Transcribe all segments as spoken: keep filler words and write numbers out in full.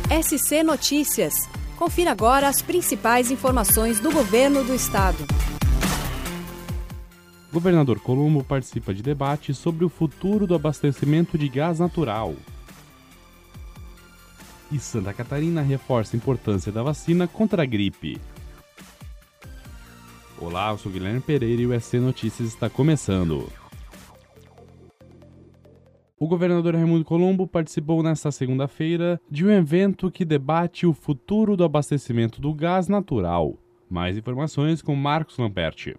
S C Notícias. Confira agora as principais informações do governo do estado. Governador Colombo participa de debate sobre o futuro do abastecimento de gás natural. E Santa Catarina reforça a importância da vacina contra a gripe. Olá, eu sou Guilherme Pereira e o S C Notícias está começando. O governador Raimundo Colombo participou nesta segunda-feira de um evento que debate o futuro do abastecimento do gás natural. Mais informações com Marcos Lamperti.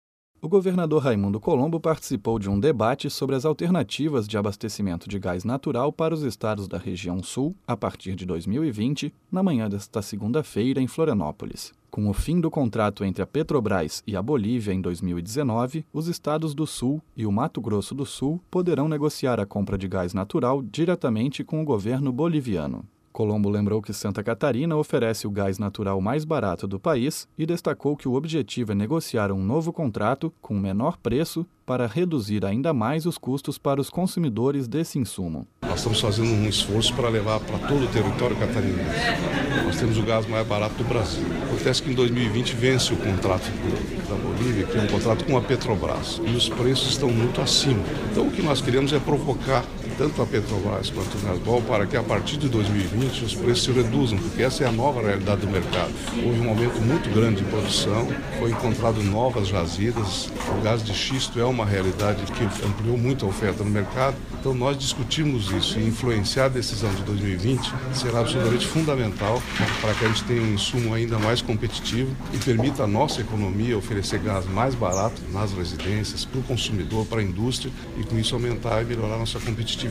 O governador Raimundo Colombo participou de um debate sobre as alternativas de abastecimento de gás natural para os estados da região sul a partir de dois mil e vinte, na manhã desta segunda-feira em Florianópolis. Com o fim do contrato entre a Petrobras e a Bolívia em dois mil e dezenove, os estados do Sul e o Mato Grosso do Sul poderão negociar a compra de gás natural diretamente com o governo boliviano. Colombo lembrou que Santa Catarina oferece o gás natural mais barato do país e destacou que o objetivo é negociar um novo contrato com menor preço para reduzir ainda mais os custos para os consumidores desse insumo. Nós estamos fazendo um esforço para levar para todo o território catarinense. Nós temos o gás mais barato do Brasil. Acontece que em dois mil e vinte vence o contrato da Bolívia, que é um contrato com a Petrobras, e os preços estão muito acima. Então o que nós queremos é provocar tanto a Petrobras quanto o Gasbol para que a partir de dois mil e vinte os preços se reduzam, porque essa é a nova realidade do mercado. Houve um aumento muito grande de produção, foi encontrado novas jazidas, o gás de xisto é uma realidade que ampliou muito a oferta no mercado, então nós discutimos isso e influenciar a decisão de dois mil e vinte será absolutamente fundamental para que a gente tenha um insumo ainda mais competitivo e permita à nossa economia oferecer gás mais barato nas residências, para o consumidor, para a indústria e com isso aumentar e melhorar a nossa competitividade.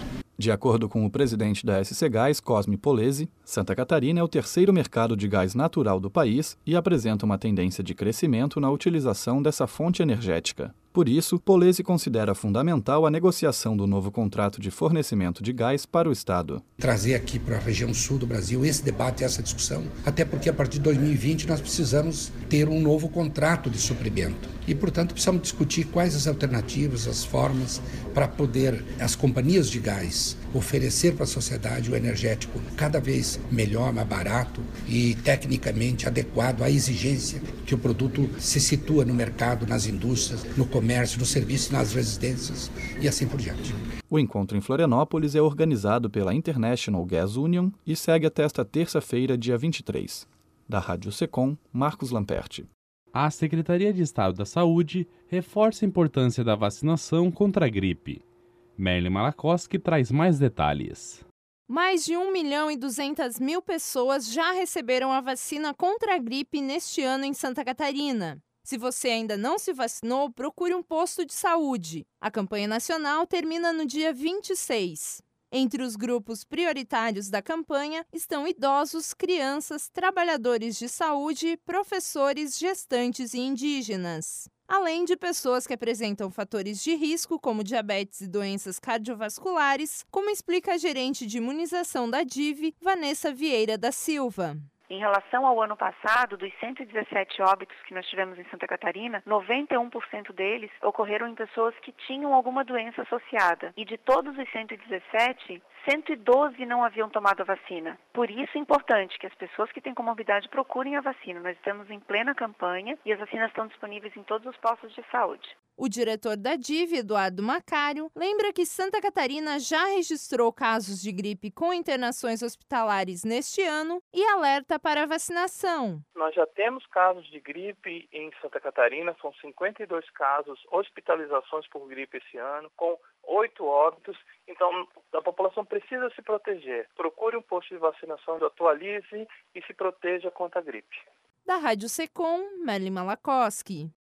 De acordo com o presidente da S C Gás, Cosme Polese, Santa Catarina é o terceiro mercado de gás natural do país e apresenta uma tendência de crescimento na utilização dessa fonte energética. Por isso, Polese considera fundamental a negociação do novo contrato de fornecimento de gás para o estado. Trazer aqui para a região sul do Brasil esse debate, essa discussão, até porque a partir de dois mil e vinte nós precisamos ter um novo contrato de suprimento. E, portanto, precisamos discutir quais as alternativas, as formas para poder as companhias de gás oferecer para a sociedade o energético cada vez melhor, mais barato e tecnicamente adequado à exigência que o produto se situa no mercado, nas indústrias, no comércio, no serviço, nas residências e assim por diante. O encontro em Florianópolis é organizado pela International Gas Union e segue até esta terça-feira, dia vinte e três. Da Rádio Secom, Marcos Lamperti. A Secretaria de Estado da Saúde reforça a importância da vacinação contra a gripe. Merlin Malakoski traz mais detalhes. Mais de um milhão e duzentas mil pessoas já receberam a vacina contra a gripe neste ano em Santa Catarina. Se você ainda não se vacinou, procure um posto de saúde. A campanha nacional termina no dia vinte e seis. Entre os grupos prioritários da campanha estão idosos, crianças, trabalhadores de saúde, professores, gestantes e indígenas. Além de pessoas que apresentam fatores de risco, como diabetes e doenças cardiovasculares, como explica a gerente de imunização da D I V, Vanessa Vieira da Silva. Em relação ao ano passado, dos cento e dezessete óbitos que nós tivemos em Santa Catarina, noventa e um por cento deles ocorreram em pessoas que tinham alguma doença associada. E de todos os cento e dezessete, cento e doze não haviam tomado a vacina. Por isso é importante que as pessoas que têm comorbidade procurem a vacina. Nós estamos em plena campanha e as vacinas estão disponíveis em todos os postos de saúde. O diretor da D I V, Eduardo Macário, lembra que Santa Catarina já registrou casos de gripe com internações hospitalares neste ano e alerta para a vacinação. Nós já temos casos de gripe em Santa Catarina, são cinquenta e dois casos, hospitalizações por gripe esse ano, com oito óbitos. Então, a população precisa se proteger. Procure um posto de vacinação, atualize e se proteja contra a gripe. Da Rádio Secom, Merlin Malakoski.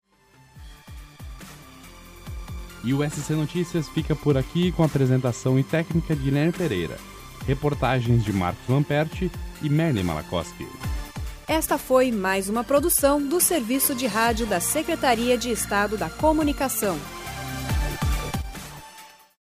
E o S C Notícias fica por aqui com a apresentação e técnica de Guilherme Pereira. Reportagens de Marcos Lamperti e Merlin Malakoski. Esta foi mais uma produção do Serviço de Rádio da Secretaria de Estado da Comunicação.